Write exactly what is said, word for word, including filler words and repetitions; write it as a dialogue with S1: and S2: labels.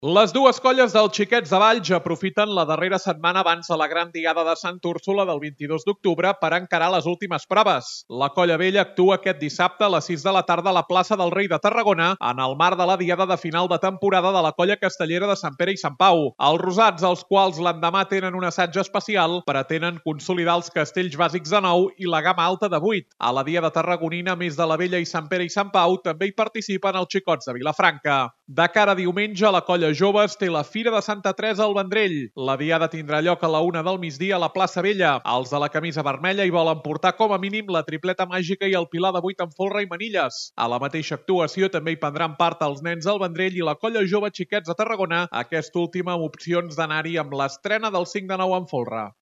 S1: Les dues colles dels Xiquets de Valls aprofiten la darrera setmana abans de la gran diada de Sant Úrsula del vint-i-dos d'octubre per encarar les últimes proves. La colla vella actua aquest dissabte a les sis de la tarda a la plaça del Rei de Tarragona en el marc de la diada de final de temporada de la colla castellera de Sant Pere i Sant Pau. Els rosats, els quals l'endemà tenen un assaig especial, pretenen consolidar els castells bàsics de nou i la gamma alta de vuit. A la diada tarragonina, a més de la vella i Sant Pere i Sant Pau, també hi participen els xicots de Vilafranca. De cara a diumenge, la colla joves té la Fira de Santa Teresa al Vendrell. La diada tindrà lloc a la una del migdia a la plaça Vella. Els de la camisa vermella hi volen portar com a mínim la tripleta màgica i el pilar de vuit amb folre i manilles. A la mateixa actuació també hi prendran part els nens del Vendrell i la colla jove Xiquets de Tarragona, aquesta última amb opcions d'anar-hi amb l'estrena del cinc de nou amb folre.